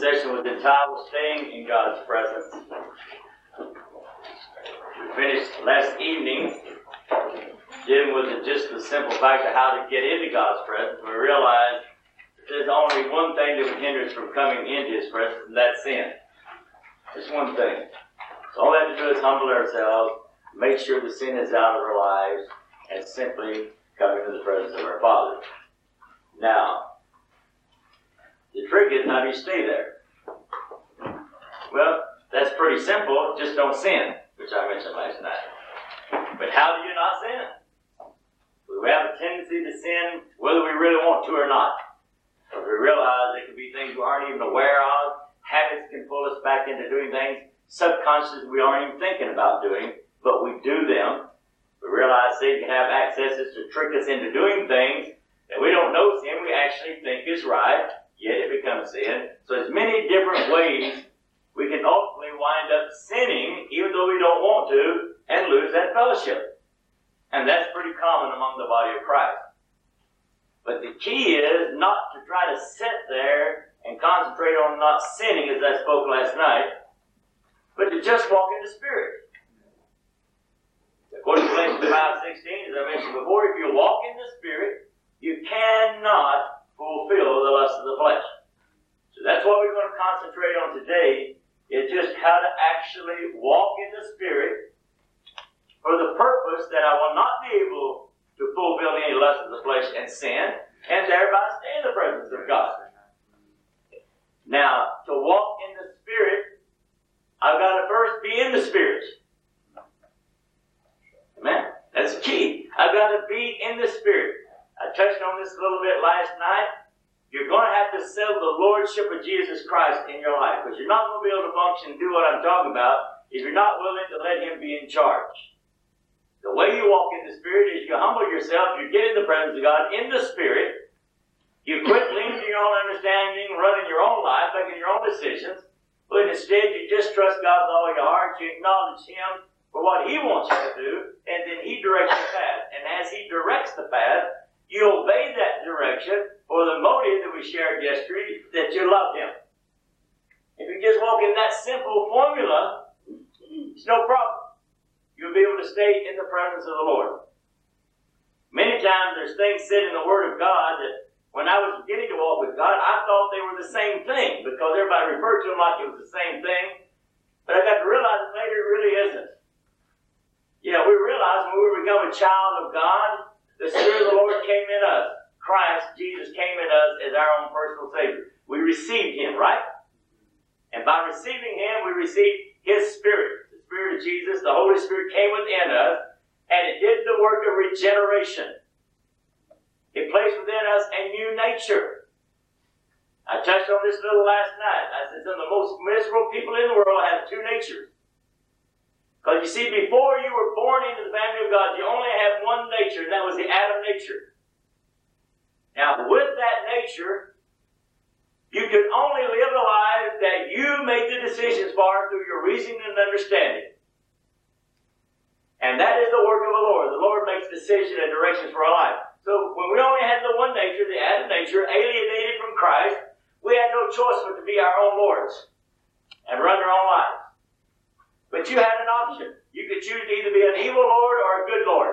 session was entitled Staying in God's Presence. We finished last evening dealing with just the simple fact of how to get into God's presence. We realized there's only one thing that would hinder us from coming into His presence, and that's sin. Just one thing. So all we have to do is humble ourselves, make sure the sin is out of our lives, and simply come into the presence of our Father. Now, the trick is, how do you stay there? Well, that's pretty simple. Just don't sin, which I mentioned last night. But how do you not sin? We have a tendency to sin whether we really want to or not. Because we realize there can be things we aren't even aware of. Habits can pull us back into doing things subconsciously we aren't even thinking about doing, but we do them. We realize Satan can have accesses to trick us into doing things that we don't know sin we actually think is right, yet it becomes sin. So there's many different ways we can ultimately wind up sinning, even though we don't want to, and lose that fellowship. And that's pretty common among the body of Christ. But the key is not to try to sit there and concentrate on not sinning, as I spoke last night, but to just walk in the Spirit. According to Galatians 5:16, as I mentioned before, if you walk in the Spirit, you cannot fulfill the lust of the flesh. So that's what we're going to concentrate on today, is just how to actually walk in the Spirit for the purpose that I will not be able to fulfill any lust of the flesh and sin, and thereby stay in the presence of God. Now, to walk in the Spirit, I've got to first be in the Spirit. Amen? That's the key. I've got to be in the Spirit. I touched on this a little bit last night. You're going to have to settle the Lordship of Jesus Christ in your life, because you're not going to be able to function and do what I'm talking about if you're not willing to let Him be in charge. The way you walk in the Spirit is you humble yourself, you get in the presence of God in the Spirit, you quit leaning to your own understanding, running your own life, making your own decisions, but instead you just trust God with all your heart, you acknowledge Him for what He wants you to do, and then He directs the path. And as He directs the path, you obey that direction for the motive that we shared yesterday, that you love Him. If you just walk in that simple formula, it's no problem. You'll be able to stay in the presence of the Lord. Many times there's things said in the Word of God that when I was beginning to walk with God, I thought they were the same thing, because everybody referred to them like it was the same thing. But I got to realize that later it really isn't. You know, we realize when we become a child of God, the Spirit of the Lord came in us. Christ, Jesus, came in us as our own personal Savior. We received Him, right? And by receiving Him, we received His Spirit. The Spirit of Jesus, the Holy Spirit came within us, and it did the work of regeneration. It placed within us a new nature. I touched on this a little last night. I said some of the most miserable people in the world have two natures. Because you see, before you were born into the family of God, you only had one nature, and that was the Adam nature. Now, with that nature, you could only live a life that you made the decisions for through your reasoning and understanding. And that is the work of the Lord. The Lord makes decisions and directions for our life. So when we only had the one nature, the Adam nature, alienated from Christ, we had no choice but to be our own lords and run our own lives. But you had an option. You could choose to either be an evil lord or a good lord.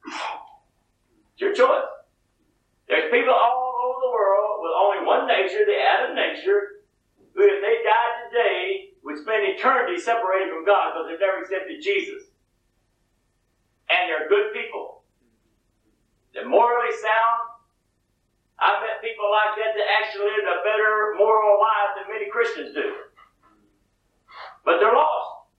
It's your choice. There's people all over the world with only one nature, the Adam nature, who if they died today would spend eternity separated from God because they've never accepted Jesus. And they're good people. They're morally sound. I've met people like that that actually live a better moral life than many Christians do. But they're lost.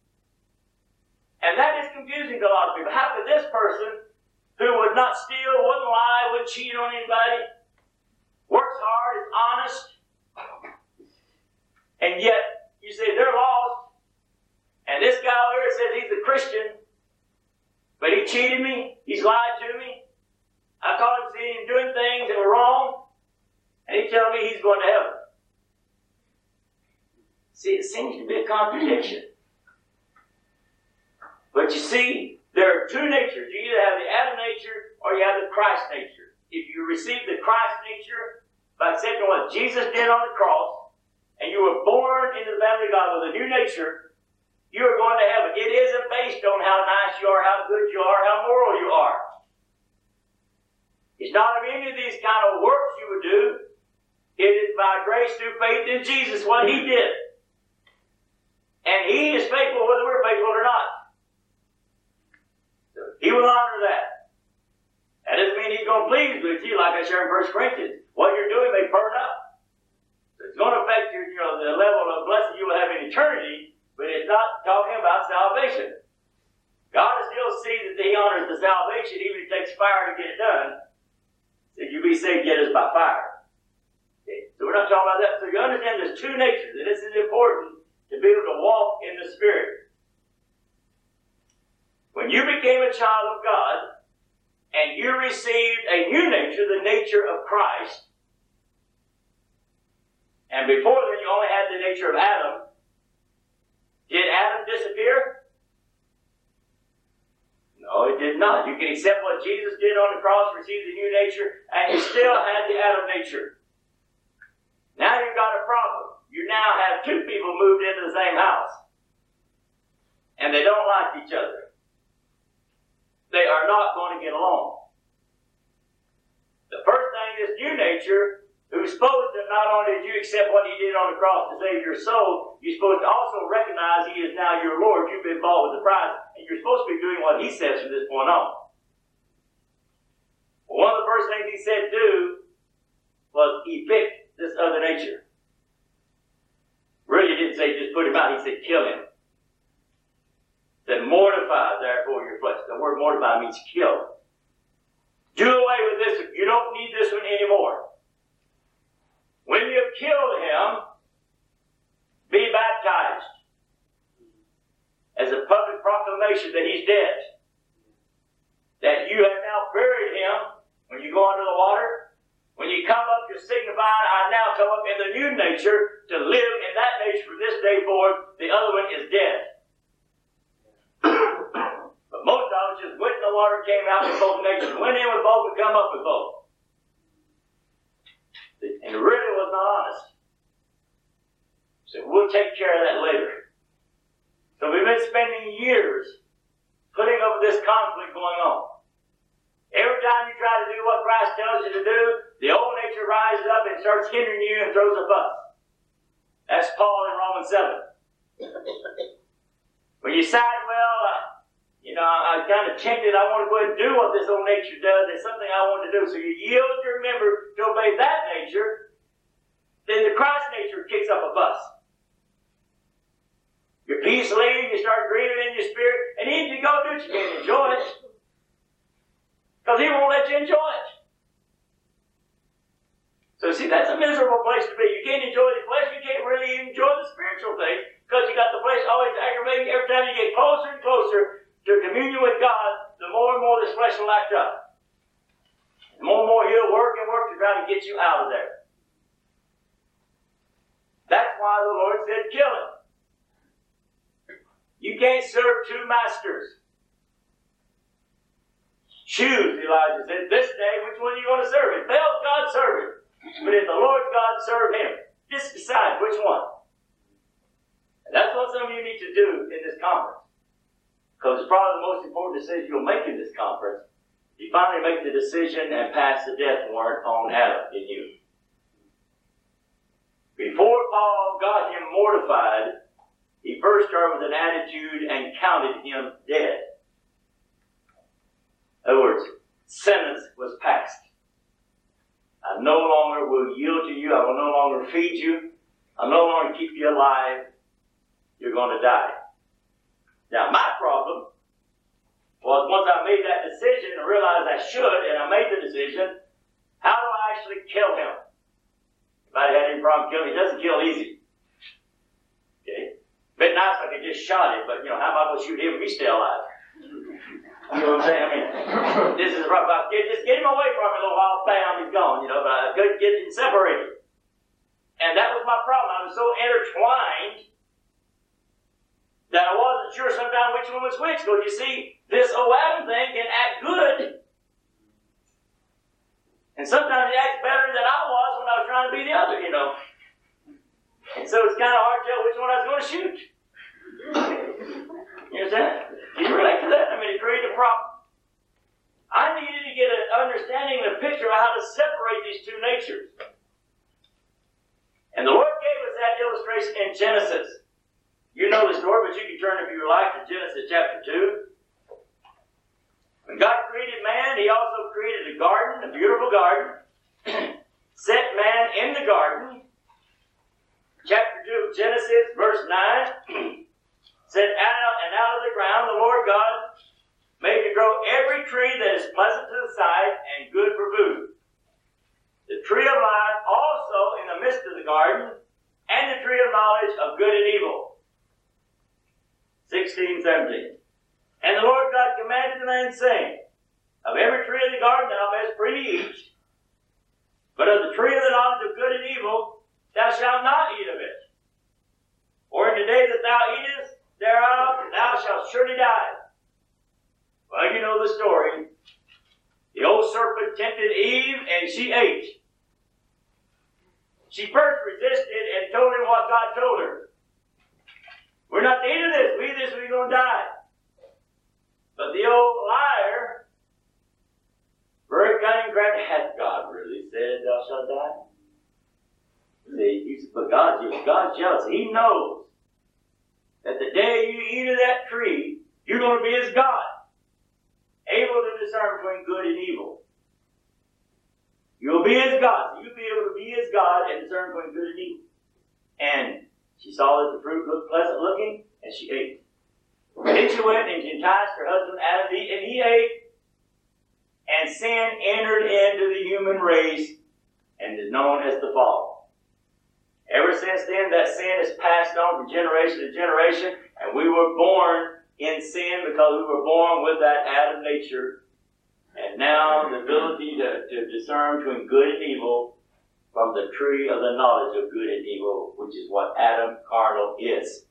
And that is confusing to a lot of people. How could this person, who would not steal, wouldn't lie, wouldn't cheat on anybody, works hard, is honest, and yet you say they're lost, and this guy over here says he's a Christian, but he cheated me, he's lied to me, I caught him seeing him doing things that were wrong, and he tells me he's going to heaven. See, it seems to be a contradiction. But you see, there are two natures. You either have the Adam nature or you have the Christ nature. If you receive the Christ nature by accepting what Jesus did on the cross, and you were born born into the family of God with a new nature, you are going to heaven. It isn't based on how nice you are, how good you are, how moral you are. It's not of any of these kind of works you would do. It is by grace through faith in Jesus, what He did. And He is faithful whether we're faithful or not. So He will honor that. That doesn't mean He's going to please with you, like I shared in 1 Corinthians. What you're doing may burn up. So it's going to affect your, the level of blessing you will have in eternity, but it's not talking about salvation. God will still see that He honors the salvation, even if it takes fire to get it done. So you be saved, get us by fire. Okay? So we're not talking about that. So you understand there's two natures, and this is important to be able to walk in the Spirit. When you became a child of God, and you received a new nature, the nature of Christ, and before then you only had the nature of Adam, did Adam disappear? No, it did not. You can accept what Jesus did on the cross, receive the new nature, and you still had the Adam nature. Now you've got a problem. You now have two people moved into the same house. And they don't like each other. They are not going to get along. The first thing, this new nature, who's supposed to not only did you accept what He did on the cross to save your soul, you're supposed to also recognize He is now your Lord. You've been bought with the price. And you're supposed to be doing what He says from this point on. Well, one of the first things He said do was evict this other nature. Really, He didn't say just put him out. He said kill him. He said mortify therefore your flesh. The word mortify means kill. Do away with this. You don't need this one anymore. When you have killed him, be baptized as a public proclamation that he's dead. That you have now buried him when you go under the water. When you come up, you're signifying, I now come up in the new nature to live in that nature from this day forward. The other one is dead. But most of us just went in the water, came out with both natures, went in with both, and come up with both. And it really was not honest. So we'll take care of that later. So we've been spending years putting up with this conflict going on. Every time you try to do what Christ tells you to do, the old nature rises up and starts hindering you and throws a fuss. That's Paul in Romans 7. When you decide, well, I'm kind of tempted, I want to go ahead and do what this old nature does, there's something I want to do. So you yield your member to obey that nature, then the Christ nature kicks up a fuss. Your peace leaves, you start grieving in your spirit, and even if you go do it, you can't enjoy it. Because He won't let you enjoy it. So see, that's a miserable place to be. You can't enjoy the flesh, you can't really enjoy the spiritual things, because you got the flesh always aggravating. Every time you get closer and closer to communion with God, the more and more this flesh will act up. The more and more He'll work and work to try to get you out of there. That's why the Lord said, kill him. You can't serve two masters. Choose, Elijah said, this day, which one are you going to serve? If fails God, serve Him. But if the Lord's God, serve Him. Just decide which one. And that's what some of you need to do in this conference. Because it's probably the most important decision you'll make in this conference. You finally make the decision and pass the death warrant on Adam in you. Before Paul got him mortified, he first started with an attitude and counted him dead. In other words, sentence was passed. I no longer will yield to you. I will no longer feed you. I'll no longer keep you alive. You're going to die. Now, my problem was once I made that decision and realized I should, and I made the decision, how do I actually kill him? If I had any problem killing him, he doesn't kill easy. Okay? Bit nice if I could just shot him, but how am I going to shoot him if he's still alive? You know what I'm saying? I mean, this is rough. Just get him away from me a little while, bam, he's gone, but I couldn't get him separated. And that was my problem. I was so intertwined that I wasn't sure sometimes which one was which. Because you see, this Adam thing can act good. And sometimes it acts better than I was when I was trying to be the other, And so it's kind of hard to tell which one I was going to shoot. You understand? Can you relate to that? I mean, it created a problem. I needed to get an understanding and a picture of how to separate these two natures. And the Lord gave us that illustration in Genesis. You know the story, but you can turn, if you like, to Genesis chapter 2. When God created man, He also created a garden, a beautiful garden, set man in the garden. Chapter 2 of Genesis, verse 9, said, and out of the ground the Lord God made to grow every tree that is pleasant to the sight and good for food. The tree of life also in the midst of the garden, and the tree of knowledge of good and evil. 16, 17. And the Lord God commanded the man, saying, of every tree of the garden thou mayest freely eat, but of the tree of the knowledge of good and evil thou shalt not eat of it. For in the day that thou eatest thereof thou shalt surely die. Well, you know the story. The old serpent tempted Eve, and she ate. She first resisted and told him what God told her. We're not to eat of this. We eat this, we're going to die. But the old liar, very cunning, crafty, had God really said, thou shalt die? See, but God's jealous. He knows that the day you eat of that tree, you're going to be as God, able to discern between good and evil. You'll be as God. So you'll be able to be as God and discern between good and evil. And she saw that the fruit looked pleasant looking, and she ate. Then she went and she enticed her husband Adam to eat, and he ate. And sin entered into the human race and is known as the fall. Ever since then, that sin has passed on from generation to generation, and we were born in sin because we were born with that Adam nature. And now the ability to discern between good and evil from the tree of the knowledge of good and evil, which is what Adam carnal is.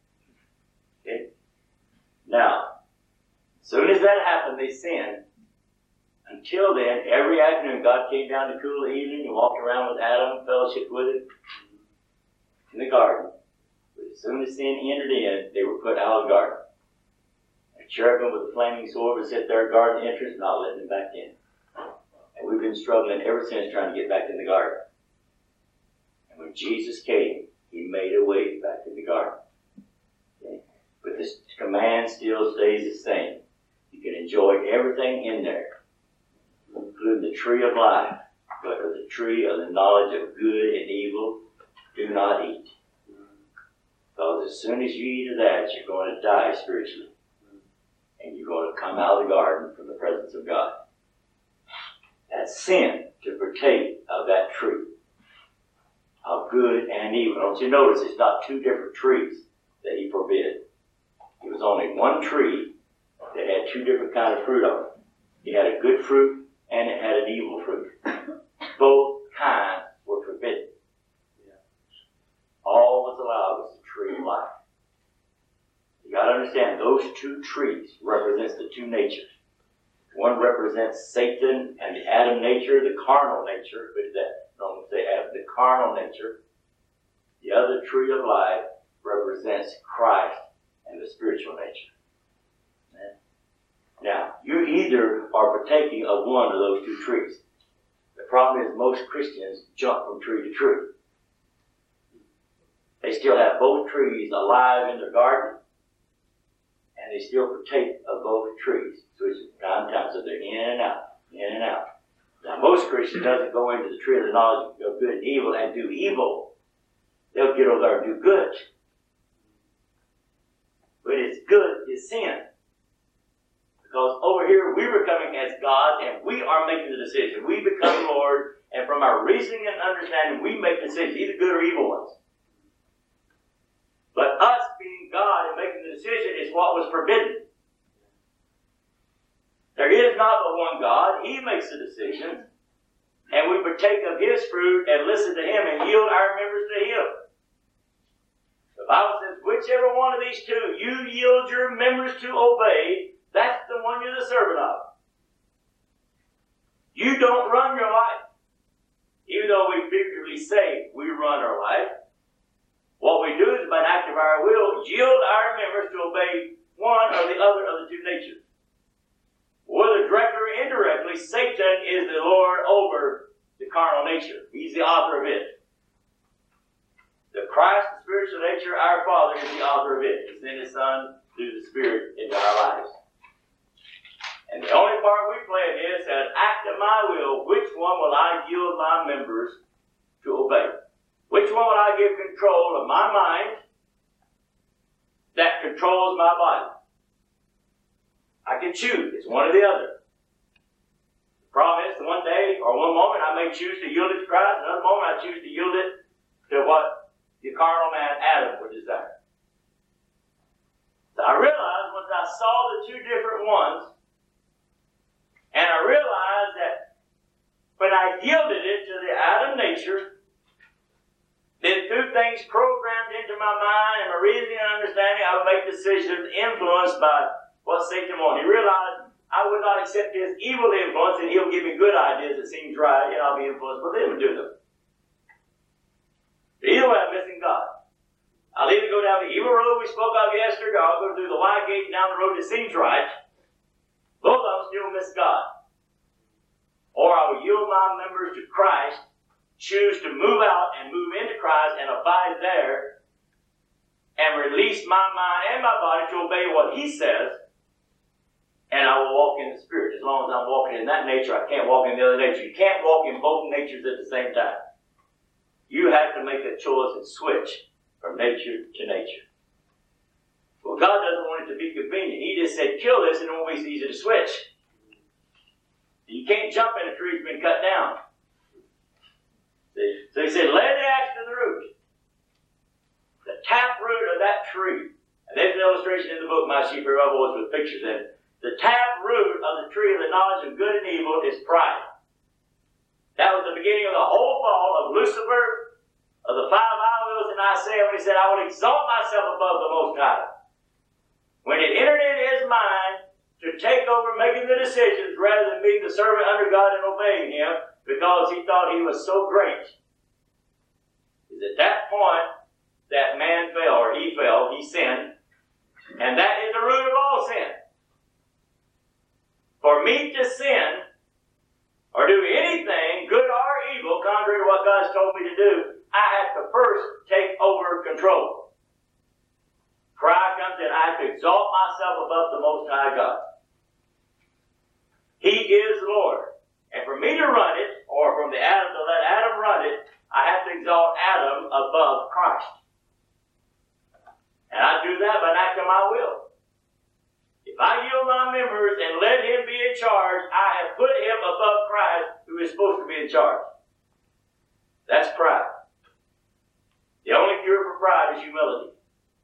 Okay? Now, as soon as that happened, they sinned. Until then, every afternoon, God came down to cool the evening and walked around with Adam, fellowship with him in the garden. But as soon as sin entered in, they were put out of the garden. A cherubim with a flaming sword would sit there guard the entrance, not letting them back in. And we've been struggling ever since trying to get back in the garden. And when Jesus came, He made a way back in the garden. Okay? But this command still stays the same. You can enjoy everything in there, including the tree of life, but of the tree of the knowledge of good and evil, do not eat. Because as soon as you eat of that, you're going to die spiritually. And you're going to come out of the garden from the presence of God. That's sin to partake of that tree of good and evil. Don't you notice it's not two different trees that He forbid. It was only one tree that had two different kinds of fruit on it. It had a good fruit and it had an evil fruit. Both kinds were forbidden. All was allowed was the tree of life. You got to understand, those two trees represents the two natures. One represents Satan and the Adam nature, the carnal nature, but that don't say Adam, the carnal nature. The other tree of life represents Christ and the spiritual nature. Now, you either are partaking of one of those two trees. The problem is most Christians jump from tree to tree. They still have both trees alive in their garden, and they still partake of both trees. So it's time to time, so they're in and out, in and out. Now, most Christians doesn't go into the tree of the knowledge of good and evil and do evil. They'll get over there and do good. But it's good is sin. Because over here, we were coming as God, and we are making the decision. We become Lord, and from our reasoning and understanding, we make decisions, either good or evil ones. But us being God and making the decision is what was forbidden. There is not but one God. He makes the decisions, and we partake of His fruit and listen to Him and yield our members to Him. The Bible says, whichever one of these two you yield your members to obey, that's the one you're the servant of. You don't run your life. Even though we figuratively say we run our life, what we our will, yield our members to obey one or the other of the two natures. Whether directly or indirectly, Satan is the Lord over the carnal nature. He's the author of it. The Christ, the spiritual nature, our Father, is the author of it. He sent His Son through the Spirit into our lives. And the only part we play in this is, act of my will, which one will I yield my members to obey? Which one will I give control of my mind that controls my body? I can choose. It's one or the other. The problem is, one day or one moment I may choose to yield it to Christ, another moment I choose to yield it to what the carnal man Adam would desire. So I realized once I saw the two different ones, and I realized that when I yielded it to the Adam nature, then through things programmed into my mind and my reasoning and understanding, I would make decisions influenced by what Satan wanted. He realized I would not accept his evil influence, and he'll give me good ideas that seems right, and I'll be influenced by them and do them. Either way, I'm missing God. I'll either go down the evil road we spoke of yesterday, or I'll go through the wide gate down the road that seems right. Both of them still miss God. Or I will yield my members to Christ, choose to move out and move into Christ and abide there, and release my mind and my body to obey what He says, and I will walk in the Spirit. As long as I'm walking in that nature, I can't walk in the other nature. You can't walk in both natures at the same time. You have to make a choice and switch from nature to nature. Well, God doesn't want it to be convenient. He just said, kill this, and it won't be easy to switch. You can't jump in a tree that's been cut down. See? So He said, lay the axe to the root. The tap root of that tree. And there's an illustration in the book, My Sheep Hear My Voice, with pictures in it. The tap root of the tree of the knowledge of good and evil is pride. That was the beginning of the whole fall of Lucifer, of the five idols in Isaiah, when he said, I will exalt myself above the Most High. When it entered into his mind to take over making the decisions rather than being the servant under God and obeying Him, because he thought he was so great, is at that point that man fell, or he fell, he sinned, and that is the root of all sin. For me to sin, or do anything, good or evil, contrary to what God's told me to do, I have to first take over control. Pride comes in, I have to exalt myself above the Most High God. He is Lord. And for me to run it, or from the Adam to let Adam run it, I have to exalt Adam above Christ. And I do that by an act of my will. If I yield my members and let Him be in charge, I have put Him above Christ, who is supposed to be in charge. That's pride. The only cure for pride is humility.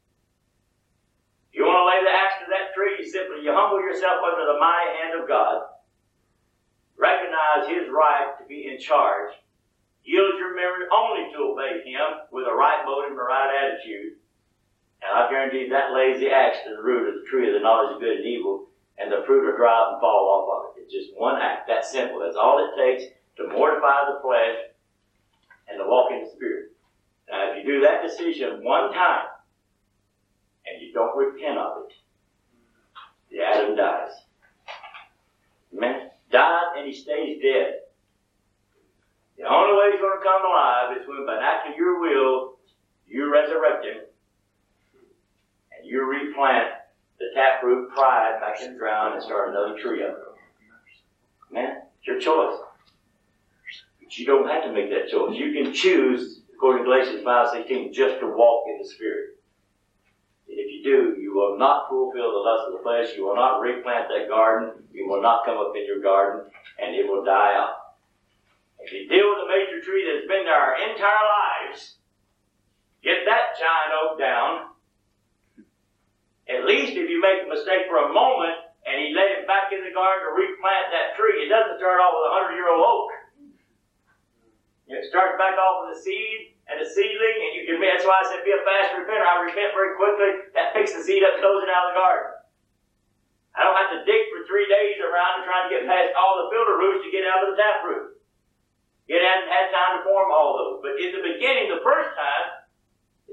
You want to lay the axe to that tree, you humble yourself under the mighty hand of God. Recognize His right to be in charge. Yield your members only to obey Him with a right motive and a right attitude. And I guarantee that lays the axe to the root of the tree of the knowledge of good and evil, and the fruit will dry up and fall off of it. It's just one act. That's simple. That's all it takes to mortify the flesh and to walk in the Spirit. Now, if you do that decision one time, and you don't repent of it, the Adam dies. Amen? Dies and he stays dead. The only way he's going to come alive is when, by an act of your will, you resurrect him, and you replant the taproot pride back in the ground and start another tree up. Man, it's your choice. But you don't have to make that choice. You can choose, according to Galatians 5:16, just to walk in the Spirit. And if you do, you will not fulfill the lust of the flesh. You will not replant that garden. You will not come up in your garden, and it will die out. If you deal with a major tree that's been there our entire lives, get that giant oak down. At least if you make a mistake for a moment and you let it back in the garden to replant that tree, it doesn't start off with a 100-year-old oak. It starts back off with a seed and a seedling, and you can. That's why I said be a fast repenter. I repent very quickly. That picks the seed up and throws it out of the garden. I don't have to dig for 3 days around and trying to get past all the filter roots to get out of the taproot. It hasn't had time to form all those. But in the beginning, the first time, it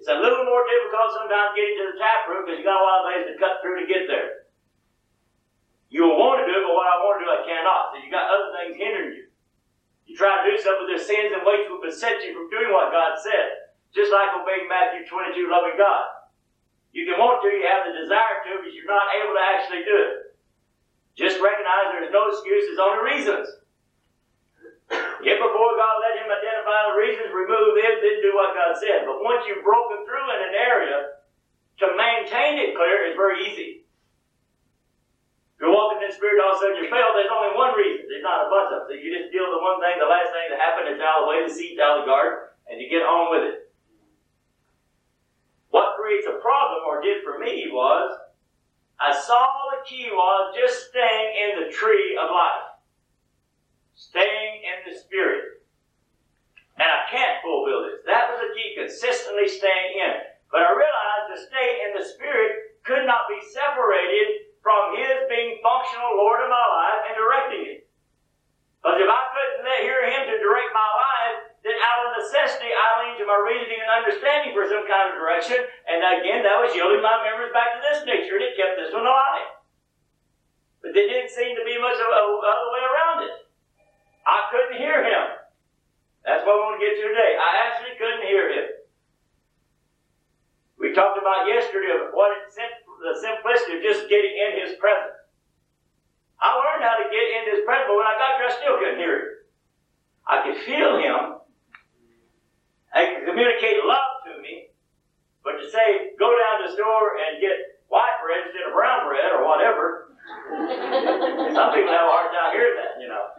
It's a little more difficult sometimes getting to the tap room because you got a lot of things to cut through to get there. You'll want to do it, but what I want to do, I cannot. So you got other things hindering you. You try to do something, there's sins and weights will beset you from doing what God said. Just like obeying Matthew 22, loving God. You can want to, you have the desire to, but you're not able to actually do it. Just recognize there's no excuses, only reasons. Get before God, let Him identify the reasons, remove them, then do what God said. But once you've broken through in an area, to maintain it clear is very easy. If you're walking in the Spirit, all of a sudden you fail, there's only one reason. There's not a bunch of them. So you just deal with the one thing, the last thing that happened, it's out of the way, the seat's out of the garden, and you get on with it. What creates a problem, or did for me, was I saw the key was just staying in the tree of life. Staying in the Spirit. And I can't fulfill this. That was the key, consistently staying in. But I realized to stay in the Spirit could not be separated from His being functional Lord of my life and directing it. Because if I couldn't hear Him to direct my life, then out of necessity I leaned to my reasoning and understanding for some kind of direction. And again, that was yielding my memories back to this nature, and it kept this one alive. But there didn't seem to be much of other way around it. I couldn't hear Him. That's what I want to get to today. I actually couldn't hear Him. We talked about yesterday of what the simplicity of just getting in His presence. I learned how to get in His presence, but when I got there, I still couldn't hear Him. I could feel Him. He could communicate love to me, but to say, go down to the store and get white bread instead of brown bread or whatever, some people have a hard time hearing that, you know.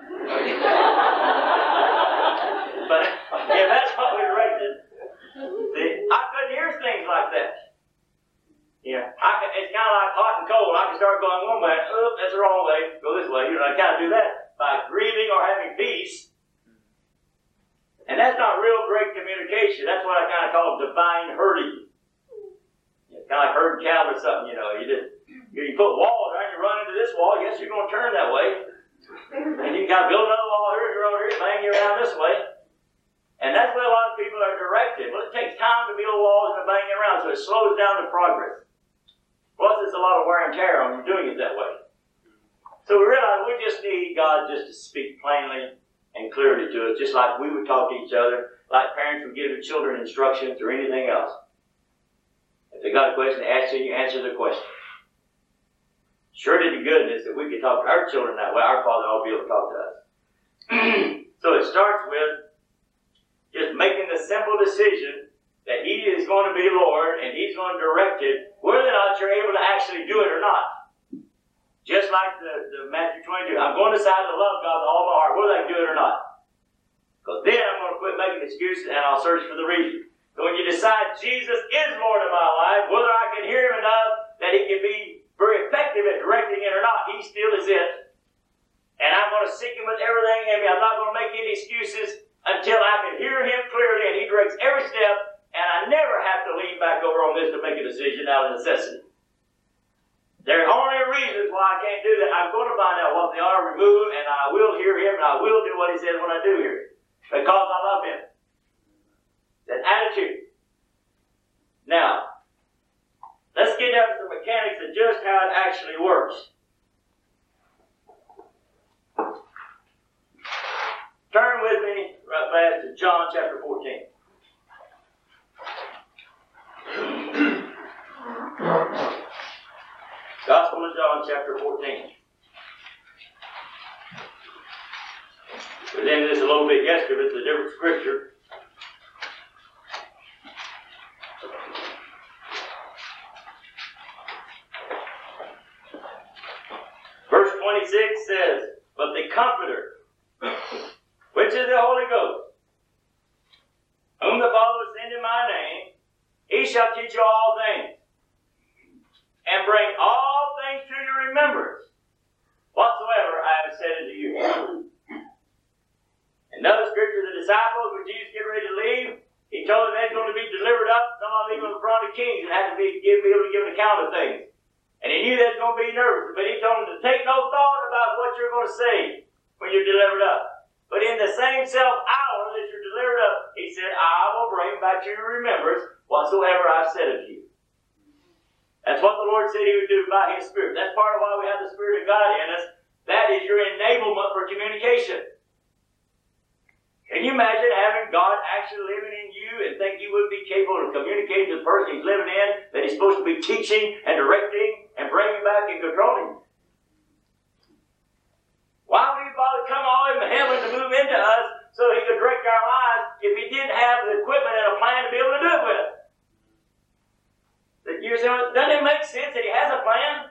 But yeah, that's what we directed. See, I couldn't hear things like that. Yeah, it's kind of like hot and cold. I can start going one way, that's the wrong way, go this way. You know, I kind of do that by grieving or having peace. And that's not real great communication. That's what I kind of call divine herding. It's kind of like herding cattle or something, you know. You put walls around, you run into this wall, yes, you're going to turn that way. And you kind of build another wall here, you're over here, bang you around this way. And that's where a lot of people are directed. Well, it takes time to build walls and to bang it around, so it slows down the progress. Plus, it's a lot of wear and tear on you doing it that way. So we realize we just need God just to speak plainly and clearly to us, just like we would talk to each other, like parents would give their children instructions or anything else. If they got a question to ask you answer the question. Sure to the goodness that we could talk to our children that way, our Father ought to be able to talk to us. So it starts with just making the simple decision that He is going to be Lord and He's going to direct it, whether or not you're able to actually do it or not. Just like the Matthew 22, I'm going to decide to love God with all my heart, whether I can do it or not. Because then I'm going to quit making excuses and I'll search for the reason. So when you decide Jesus is Lord of my life, whether I can hear Him enough that He can be very effective at directing it or not, He still is it. And I'm going to seek Him with everything in me. I'm not going to make any excuses until I can hear Him clearly and He directs every step, and I never have to lean back over on this to make a decision out of necessity. There are only reasons why I can't do that. I'm going to find out what they are, remove them, and I will hear Him, and I will do what He says when I do hear Him. Because I love Him. It's an attitude. Now, let's get down to the mechanics of just how it actually works. Turn with me right fast to John chapter 14. Gospel of John chapter 14. We was into this a little bit yesterday, but it's a different scripture. Verse 26 says, but the Comforter, which is the Holy Ghost, whom the Father will send in my name, He shall teach you all things, and bring all things to your remembrance, whatsoever I have said unto you. Another scripture, the disciples, when Jesus get ready to leave, He told them they're going to be delivered up, some of them even in front of kings, and had to be able to give an account of things. And He knew they was going to be nervous, but He told them to take no thought about what you're going to say when you're delivered up. But in the same self hour that you're delivered up, he said, I will bring back to your remembrance whatsoever I've said of you. That's what the Lord said he would do by his Spirit. That's part of why we have the Spirit of God in us. That is your enablement for communication. Can you imagine having God actually living in you and think you would be capable of communicating to the person he's living in, that he's supposed to be teaching and directing and bringing back and controlling? Why would he bother come all the way from heaven to move into us so he could direct our lives if he didn't have the equipment and a plan to be able to do it with? You're saying, doesn't it make sense that he has a plan?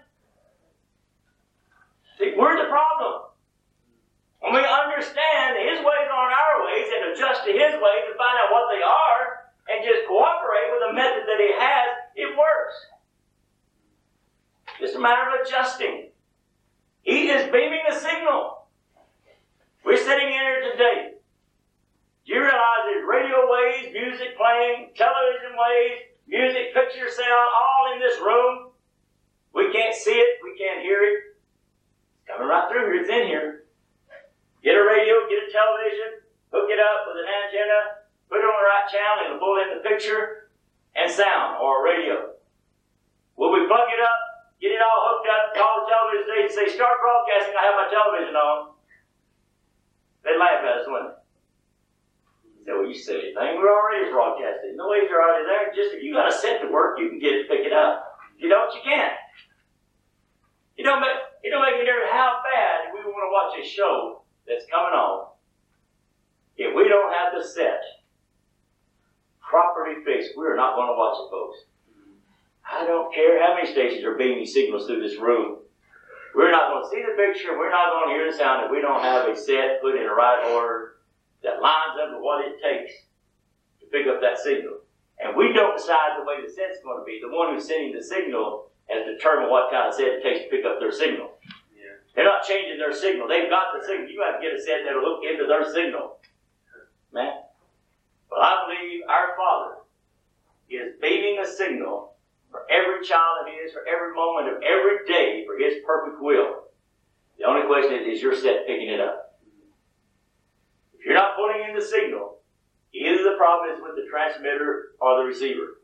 See, we're the problem. When we understand that his ways aren't our ways and adjust to his ways and find out what they are and just cooperate with the method that he has, it works. It's a matter of adjusting. He is beaming a signal. We're sitting in here today. Do you realize there's radio waves, music playing, television waves, music, picture, sound, all in this room? We can't see it. We can't hear it. It's coming right through here. It's in here. Get a radio, get a television, hook it up with an antenna, put it on the right channel, and it'll pull in the picture and sound, or a radio. Will we plug it up, get it all hooked up, call the television station, say, start broadcasting, I have my television on? They'd laugh at us, wouldn't they? Say, well, you silly thing, we're already broadcasting. The waves are already there. Just if you got a set to work, you can get it, pick it up. If you don't, you can't. It don't make any difference how bad we want to watch a show that's coming on. If we don't have the set properly fixed, we're not going to watch it, folks. I don't care how many stations are beaming signals through this room. We're not going to see the picture, we're not going to hear the sound if we don't have a set put in the right order that lines up with what it takes to pick up that signal. And we don't decide the way the set's going to be. The one who's sending the signal has determined what kind of set it takes to pick up their signal. They're not changing their signal. They've got the signal. You have to get a set that'll hook into their signal. Man. Well, I believe our Father is beaming a signal for every child of his, for every moment of every day, for his perfect will. The only question is your set picking it up? If you're not pulling in the signal, either the problem is with the transmitter or the receiver.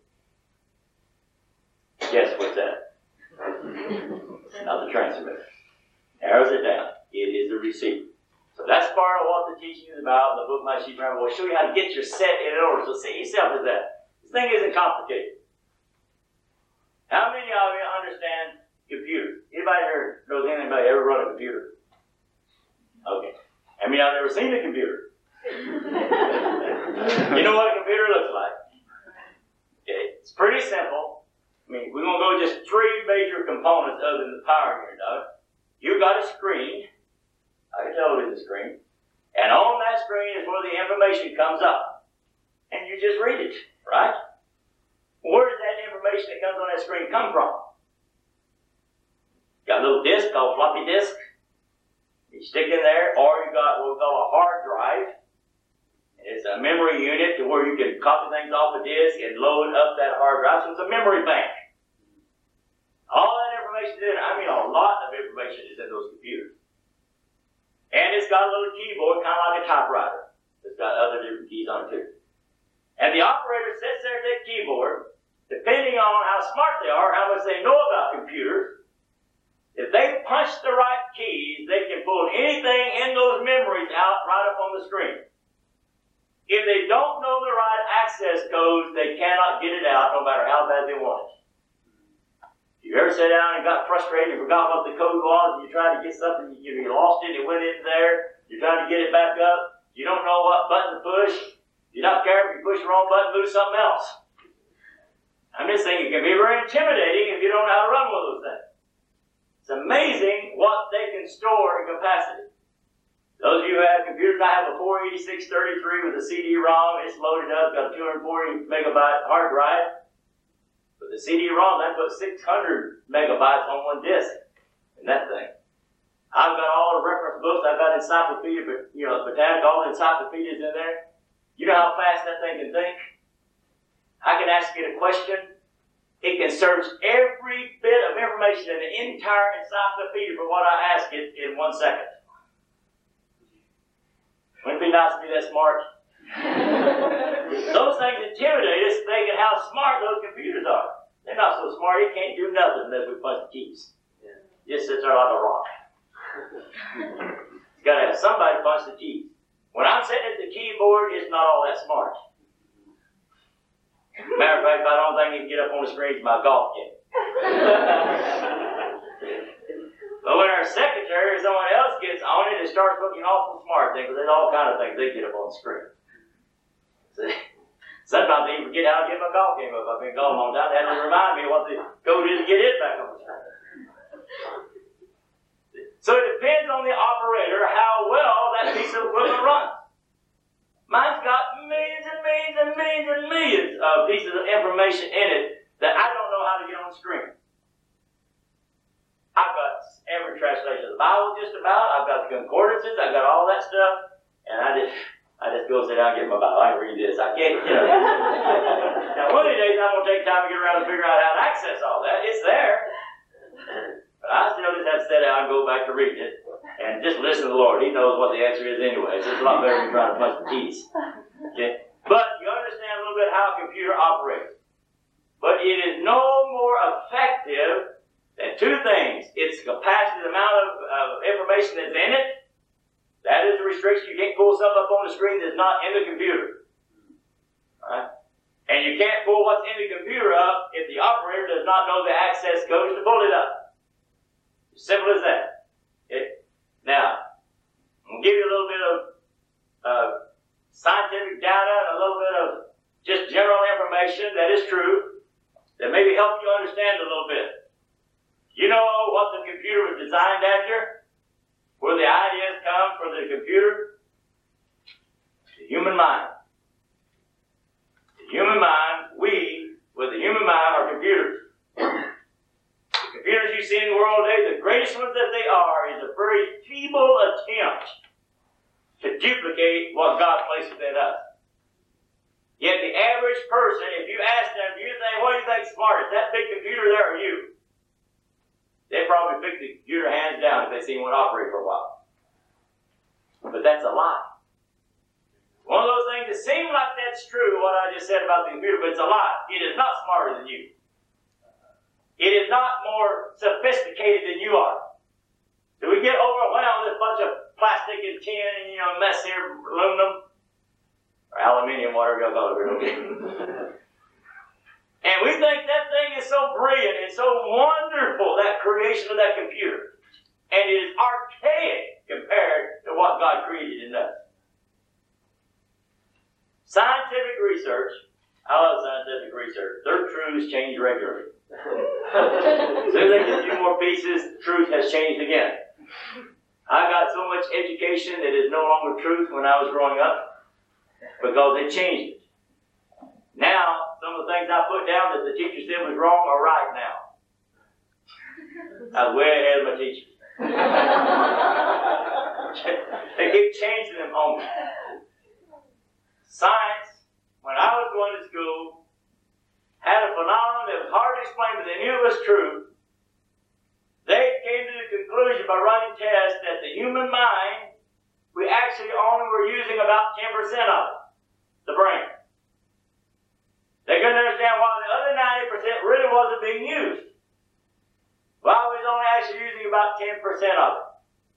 Guess what's that? Not the transmitter. Narrows it down. It is the receiver. So that's part of what the teaching is about in the book My Sheep Remember. We'll show you how to get your set in order. So see yourself as that. This thing isn't complicated. How many of you understand computers? Anybody here knows anything about ever run a computer? Okay. How many of you have ever seen a computer? You know what a computer looks like? Okay. It's pretty simple. I mean, we're going to go just three major components other than the power unit of it. You've got a screen, like a television screen, and on that screen is where the information comes up. And you just read it, right? Where does that information that comes on that screen come from? Got a little disk called floppy disk. You stick in there, or you got what we call a hard drive. It's a memory unit to where you can copy things off a disk and load up that hard drive. So it's a memory bank. All that information is in it. I mean, a lot of information is in those computers. And it's got a little keyboard, kind of like a typewriter. It's got other different keys on it too. And the operator sits there at that keyboard, depending on how smart they are, how much they know about computers. If they punch the right keys, they can pull anything in those memories out right up on the screen. If they don't know the right access codes, they cannot get it out no matter how bad they want it. You ever sat down and got frustrated and forgot what the code was, and you tried to get something, you lost it, it went in there, you're trying to get it back up, you don't know what button to push, you're not careful, you push the wrong button, move something else. I'm just saying it can be very intimidating if you don't know how to run one of those things. It's amazing what they can store in capacity. Those of you who have computers, I have a 48633 with a CD-ROM, it's loaded up, got a 240 megabyte hard drive. But the CD-ROM, I put 600 megabytes on one disk in that thing. I've got all the reference books. I've got encyclopedia, botanic, all the encyclopedias in there. You know how fast that thing can think? I can ask it a question. It can search every bit of information in the entire encyclopedia for what I ask it in 1 second. Wouldn't it be nice to be that smart? Those things intimidate us, thinking how smart those computers are. They're not so smart, it can't do nothing unless we punch the keys. Just sits there like a rock. It's got to have somebody punch the keys. When I'm sitting at the keyboard, it's not all that smart. Matter of fact, I don't think he can get up on the screen to my golf game. But when our secretary or someone else gets on it, it starts looking awful smart. Because there's all kind of things they get up on the screen. See? Sometimes they even forget how to get my golf game up. I've been going a long time. They have to remind me what the code is to get it back on the screen. So it depends on the operator how well that piece of equipment runs. Mine's got millions and millions and millions and millions of pieces of information in it that I don't know how to get on the screen. I've got every translation of the Bible just about. I've got the concordances. I've got all that stuff. And I just go sit down and get my Bible. I can read this. I can't, Now, one of these days I'm going to take time to get around and figure out how to access all that. It's there. But I still just have to sit down and go back to reading it. And just listen to the Lord. He knows what the answer is anyway. So it's a lot better than trying to punch the keys. Okay? But you understand a little bit how a computer operates. But it is no more effective than two things. Its capacity, the amount of information that's in it. That is a restriction. You can't pull something up on the screen that's not in the computer. Alright? And you can't pull what's in the computer up if the operator does not know the access codes to pull it up. Simple as that. Okay? Now, I'm going to give you a little bit of scientific data and a little bit of just general information that is true that maybe help you understand a little bit. You know what the computer was designed after? Where the ideas come for the computer? The human mind. The human mind, we, with the human mind, are computers. The computers you see in the world today, the greatest ones that they are, is a very feeble attempt to duplicate what God placed within us. Yet the average person, if you ask them, do you think, what do you think smartest, that big computer there or you? They probably pick the computer hands down if they see one operate for a while. But that's a lie. One of those things that seem like that's true, what I just said about the computer, but it's a lie. It is not smarter than you. It is not more sophisticated than you are. Do we get overwhelmed with a bunch of plastic and tin and, mess here, aluminum, or aluminium, whatever you call it, okay? And we think that thing is so brilliant and so wonderful, that creation of that computer. And it is archaic compared to what God created in us. Scientific research, I love scientific research. Their truths change regularly. As soon as they get a few more pieces, truth has changed again. I got so much education that is no longer truth when I was growing up because they changed it. Now, some of the things I put down that the teacher said was wrong are right now. I was way ahead of my teacher. They keep changing them on me. Science, when I was going to school, had a phenomenon that was hard to explain, but they knew it was true. They came to the conclusion by running tests that the human mind, we actually only were using about 10% of it, the brain. They couldn't understand why the other 90% really wasn't being used. Why we was only actually using about 10% of it.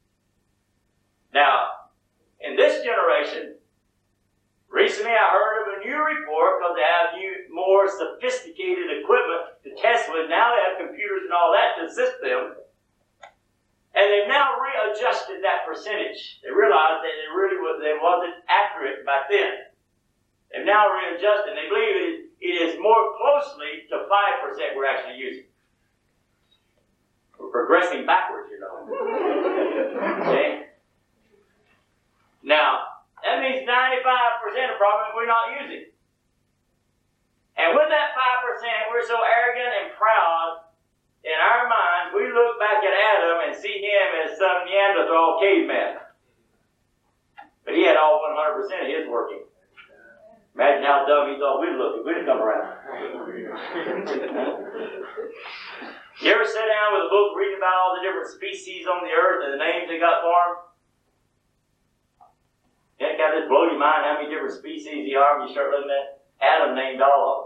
Now, in this generation, recently I heard of a new report because they have more sophisticated equipment to test with. Now they have computers and all that to assist them. And they've now readjusted that percentage. They realized that it wasn't accurate back then. They've now readjusted. They believe it is more closely to 5% we're actually using. We're progressing backwards, Okay? Now, that means 95% of problems we're not using. And with that 5%, we're so arrogant and proud in our minds, we look back at Adam and see him as some Neanderthal caveman. But he had all 100% of his working. Imagine how dumb he thought we'd look if we'd come around. You ever sit down with a book reading about all the different species on the earth and the names they got for them? It kind out this blow your mind how many different species there are when you start looking at it. Adam named all of them.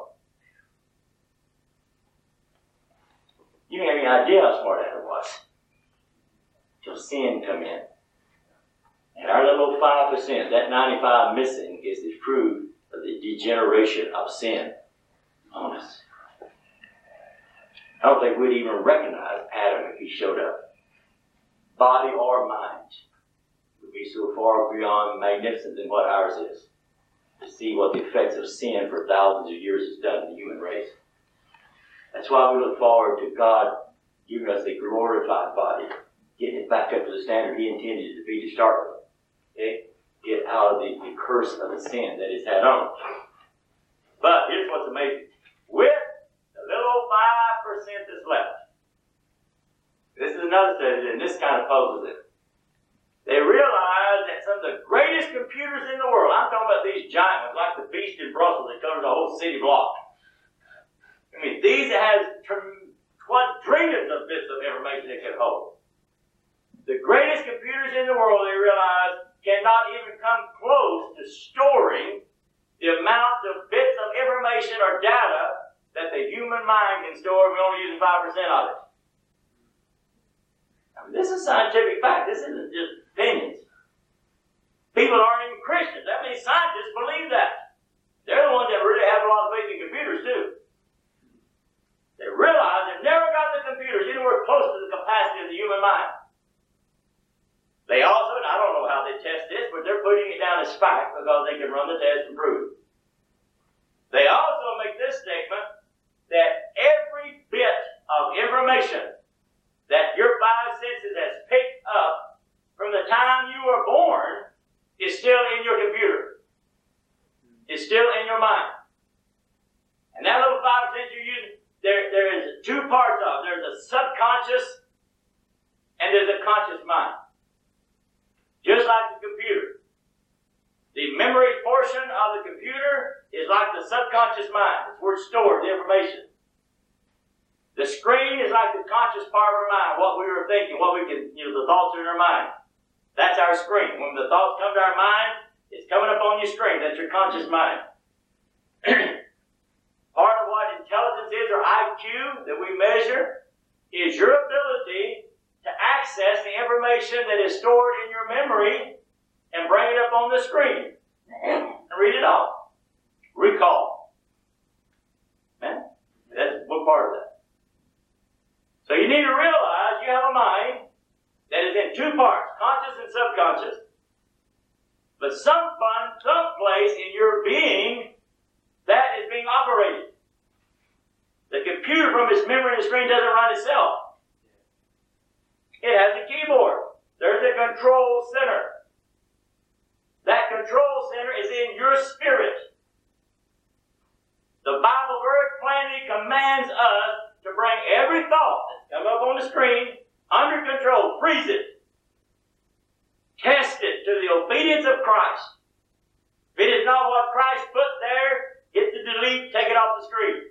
You didn't have any idea how smart Adam was till sin come in. And our little 5%, that 95 missing, is the proof of the degeneration of sin on us. I don't think we'd even recognize Adam if he showed up. Body or mind would be so far beyond magnificent than what ours is. To see what the effects of sin for thousands of years has done to the human race. That's why we look forward to God giving us a glorified body, getting it back up to the standard He intended it to be to start with. Okay? Get out of the curse of the sin that it's had on it. But here's what's amazing. With the little 5% that's left, this is another study, and this kind of poses it. They realize that some of the greatest computers in the world, I'm talking about these giant ones, like the beast in Brussels that covers a whole city block. I mean, these has quadrillions of bits of information it can hold. The greatest computers in the world, they realize, cannot even come close to storing the amount of bits of information or data that the human mind can store. We're only using 5% of it. I mean, this is scientific fact. This isn't just opinions. People aren't even Christians. That many scientists believe that. They're the ones that really have a lot of faith in computers, too. They realize they've never got the computers anywhere close to the capacity of the human mind. They also, and I don't know how they test this, but they're putting it down as fact because they can run the test and prove it. They also make this statement that every bit of information that your 5 senses has picked up from the time you were born is still in your computer. It's still in your mind. And that little 5% you're using, there is 2 parts of it. There's a subconscious and there's a conscious mind. Just like the computer. The memory portion of the computer is like the subconscious mind. It's where it stores the information. The screen is like the conscious part of our mind, what we were thinking, what we can, the thoughts are in our mind. That's our screen. When the thoughts come to our mind, it's coming up on your screen. That's your conscious mind. Part of what intelligence is, or IQ, that we measure, is your ability to access the information that is stored in your memory and bring it up on the screen and read it off. Recall. Man, that's one part of that. So you need to realize you have a mind that is in 2 parts, conscious and subconscious. But someplace in your being, that is being operated. The computer from its memory and the screen doesn't run itself. It has a keyboard. There's a control center. That control center is in your spirit. The Bible very plainly commands us to bring every thought that's come up on the screen under control, freeze it, test it to the obedience of Christ. If it is not what Christ put there, hit the delete, take it off the screen.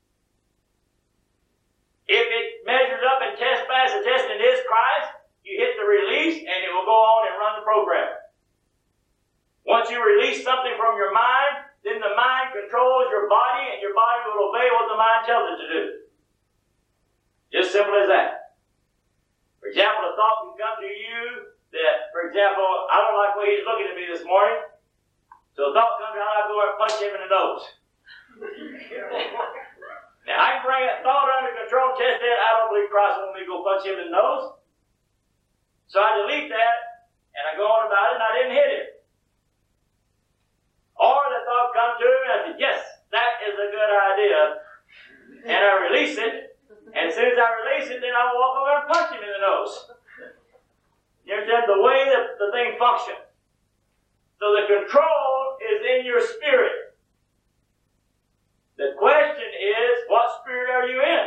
If it measures up and tests fast and testing is Christ, you hit the release and it will go on and run the program. Once you release something from your mind, then the mind controls your body and your body will obey what the mind tells it to do. Just simple as that. For example, a thought can come to you that, for example, I don't like the way he's looking at me this morning. So a thought comes to me, I'll go and punch him in the nose. Now, I can bring that thought under control, test that. I don't believe Christ wants me to go punch him in the nose. So I delete that, and I go on about it, and I didn't hit him. Or the thought comes to me, and I say, yes, that is a good idea. And I release it, and as soon as I release it, then I walk over and punch him in the nose. You understand the way that the thing functions? So the control is in your spirit. The question is, what spirit are you in?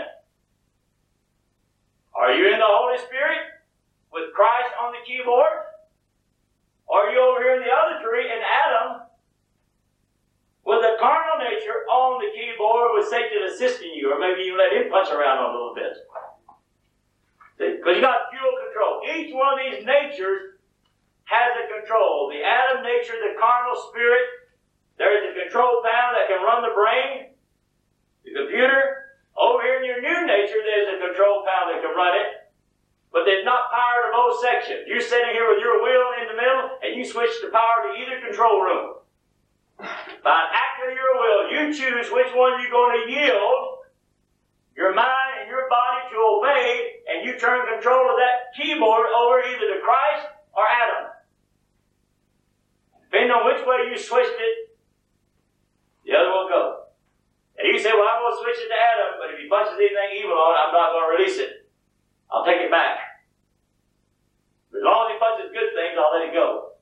Are you in the Holy Spirit with Christ on the keyboard? Or are you over here in the other tree in Adam with the carnal nature on the keyboard with Satan assisting you? Or maybe you let him punch around on a little bit. Because you got fuel control. Each one of these natures has a control. The Adam nature, the carnal spirit, there is a control panel that can run the brain, the computer. Over here in your new nature, there's a control panel that can run it. But there's not power to both sections. You're sitting here with your wheel in the middle, and you switch the power to either control room. By an act of your will, you choose which one you're going to yield your mind and your body to obey, and you turn control of that keyboard over either to Christ or Adam. Depending on which way you switched it, the other will go. And you say, well, I'm going to switch it to Adam, but if he punches anything evil on it, I'm not going to release it. I'll take it back. But as long as he punches good things, I'll let it go.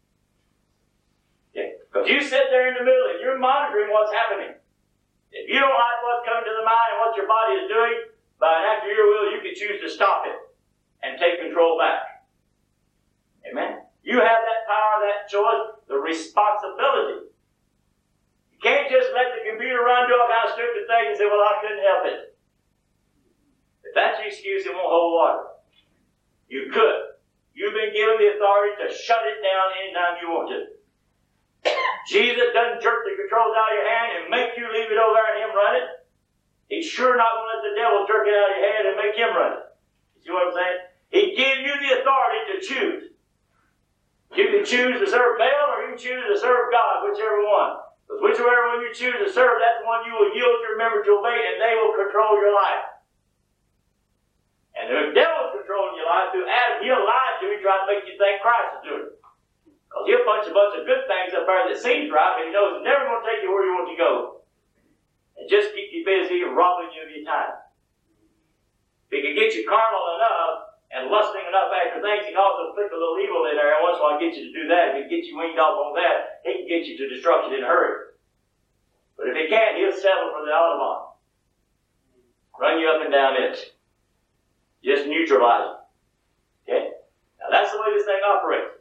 Okay? Because you sit there in the middle and you're monitoring what's happening. If you don't like what's coming to the mind and what your body is doing, by an act of your will, you can choose to stop it and take control back. Amen? You have that power, that choice, the responsibility. You can't just let the computer run, do all kinds of stupid things and say, well, I couldn't help it. If that's your excuse, it won't hold water. You could. You've been given the authority to shut it down anytime you want to. Jesus doesn't jerk the controls out of your hand and make you leave it over there and him run it. He's sure not going to let the devil jerk it out of your hand and make him run it. You see what I'm saying? He gives you the authority to choose. You can choose to serve Baal or you can choose to serve God, whichever one. Because whichever one you choose to serve, that's the one you will yield your members to obey, and they will control your life. And the devil's controlling your life through Adam. He'll lie to you, trying to make you think Christ is doing it. Because he'll punch a bunch of good things up there that seems right, but he knows it's never going to take you where you want to go. And just keep you busy and robbing you of your time. If he can get you carnal enough and lusting enough after things, he can also flick a little evil in there and once in a while get you to do that. If he can get you weaned off on that, he can get you to destruction in a hurry. But if he can't, he'll settle for the Autobahn. Run you up and down it. Just neutralize it. Okay? Now that's the way this thing operates.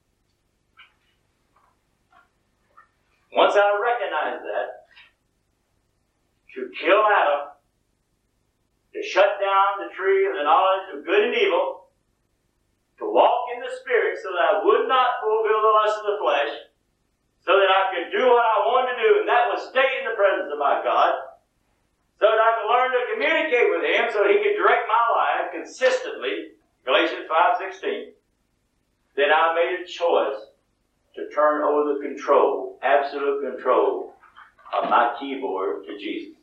Once I recognize that, to kill Adam, to shut down the tree of the knowledge of good and evil, to walk in the Spirit so that I would not fulfill the lust of the flesh, so that I could do what I wanted to do, and that was stay in the presence of my God, so that I could learn to communicate with Him so He could direct my life consistently, Galatians 5:16, then I made a choice to turn over the control, absolute control, of my keyboard to Jesus.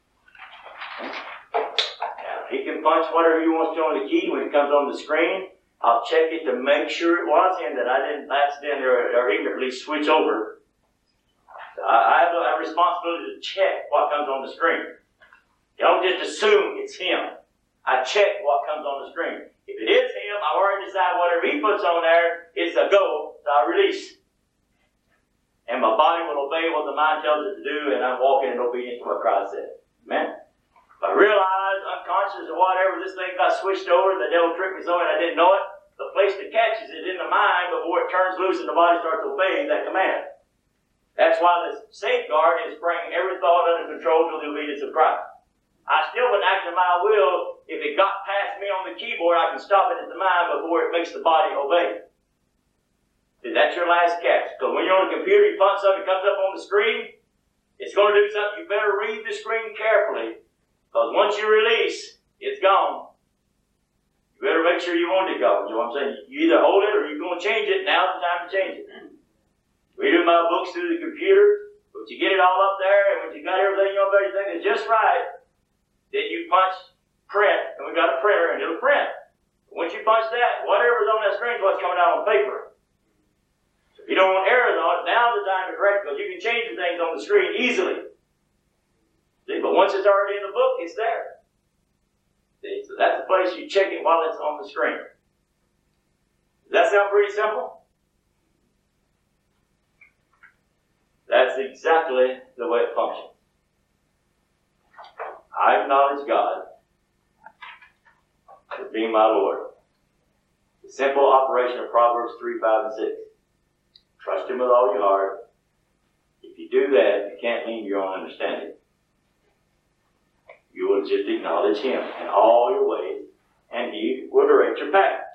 Now, He can punch whatever He wants to on the key when it comes on the screen. I'll check it to make sure it was Him, that I didn't accidentally or ignorantly switch over. So I have a responsibility to check what comes on the screen. You don't just assume it's Him. I check what comes on the screen. If it is Him, I already decide whatever He puts on there is a go, so I release. And my body will obey what the mind tells it to do, and I'm walking in obedience to what Christ said. Amen? If I realize, unconscious or whatever, this thing got switched over, the devil tricked me so and I didn't know it, the place that catches it in the mind before it turns loose and the body starts obeying that command. That's why the safeguard is bringing every thought under control to the obedience of Christ. I still wouldn't act in my will. If it got past me on the keyboard, I can stop it at the mind before it makes the body obey. That's your last catch. Because when you're on the computer, you punch something, it comes up on the screen, it's going to do something. You better read the screen carefully. Because once you release, it's gone. You better make sure you want it to go. You know what I'm saying? You either hold it or you're going to change it. Now's the time to change it. We do my books through the computer, but you get it all up there, and when you got everything on there, you think it's just right, then you punch print, and we got a printer, and it'll print. Once you punch that, whatever's on that screen is what's coming out on paper. If you don't want errors on it, now's the time to correct it, because you can change the things on the screen easily. See, but once it's already in the book, it's there. See, so that's the place you check it while it's on the screen. Does that sound pretty simple? That's exactly the way it functions. I acknowledge God as being my Lord. The simple operation of Proverbs 3, 5, and 6. Trust Him with all your heart. If you do that, you can't lean to your own understanding. You will just acknowledge Him in all your ways, and He will direct your path.